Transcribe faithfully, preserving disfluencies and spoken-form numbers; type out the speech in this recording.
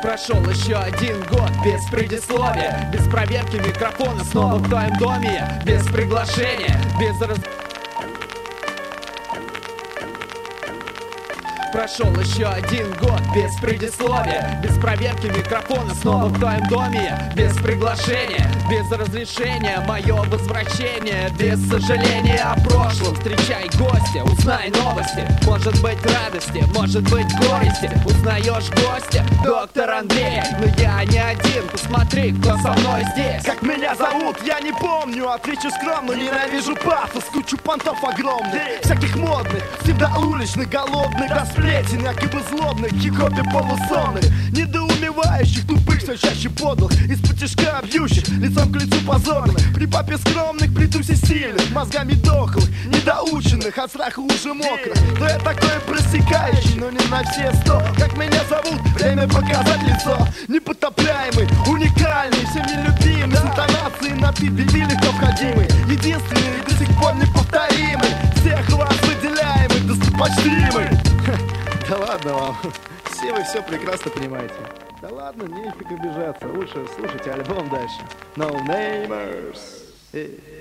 Прошел еще один год без предисловия, без проверки микрофона, снова в твоем доме я, без приглашения, без раз... Прошел еще один год без предисловия, без проверки микрофона, снова в твоем доме я, без приглашения, без разрешения, мое возвращение, без сожаления о прошлом. Встречай гостя, узнай новости, может быть радости, может быть горести. Узнаешь гостя, доктор Андрей, но я не один, посмотри, кто со мной здесь. Как меня зовут, я не помню, отвечу скромно. Ненавижу пафос, кучу понтов огромных, всяких модных, всегда уличных, голодных, до сплетен, якобы злобных, хип-хопе полусонных, недоумевающих, тупых, все чаще подлых, из-под тяжка бьющих, лицом к лицу позорных, при папе скромных, при тусе сильных, мозгами дохлых, недоученных, от страха уже мокрых. Но я такой просекающий, но не на все сто. Как меня зовут, время показать лицо. Непотопляемый, уникальный, всем нелюбимый, с интонацией на ты, дебиль легко входимый, единственный, до сих пор неповторимый, всех вас выделяемый, достопочтимый. Да ладно вам, все вы все прекрасно понимаете. Да ладно, нефиг обижаться, лучше слушайте альбом дальше. No Namers.